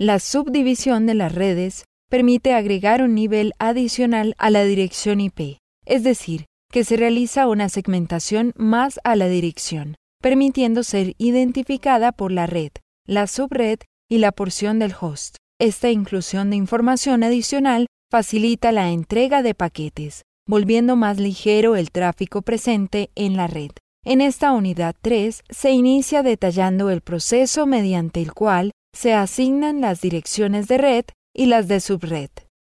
La subdivisión de las redes permite agregar un nivel adicional a la dirección IP, es decir, que se realiza una segmentación más a la dirección, permitiendo ser identificada por la red, la subred y la porción del host. Esta inclusión de información adicional facilita la entrega de paquetes, volviendo más ligero el tráfico presente en la red. En esta unidad 3 se inicia detallando el proceso mediante el cual se asignan las direcciones de red y las de subred.